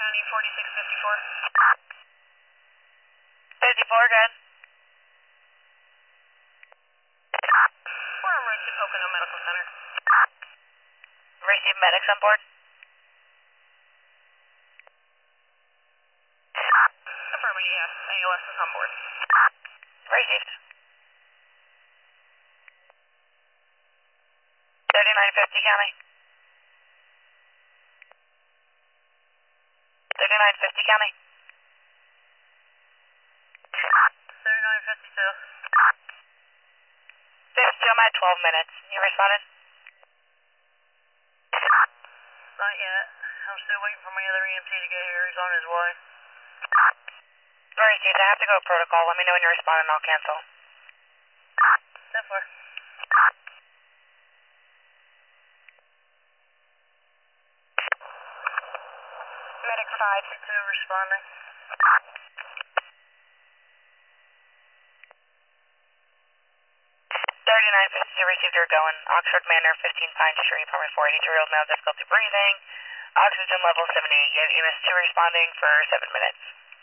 County 4654. 54, good. We're en route to Pocono Medical Center. Receive medics on board. Affirmative, yes. AOS is on board. Received. 3950 County. 3950 County. 3952. 52, I'm at 12 minutes. You responded? Not yet. I'm still waiting for my other EMT to get here. He's on his way. Received. I have to go protocol. Let me know when you're responding and I'll cancel. 10-4. Medic 522 responding. 3950 received her going. Oxford Manor, 15 Pine Street, apartment 483, old male, difficulty breathing. Oxygen level 78. You have EMS 2 responding for 7 minutes.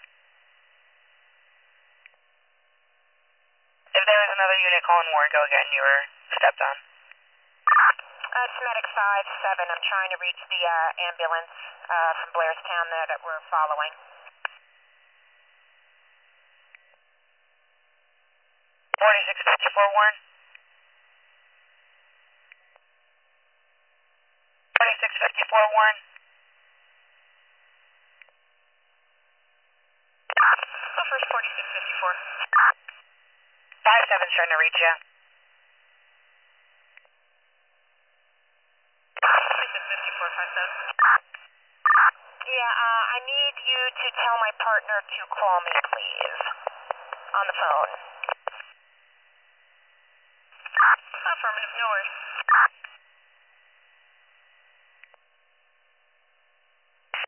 If there was another unit calling Warren, go again. You were stepped on. It's Medic 57. I'm trying to reach the ambulance from Blairstown that we're following. 4654 Warren. 4654 Warren. Go first, 4654. 57's trying to reach you. 4654, 57. Yeah, I need you to tell my partner to call me, please. On the phone. Affirmative, no worries.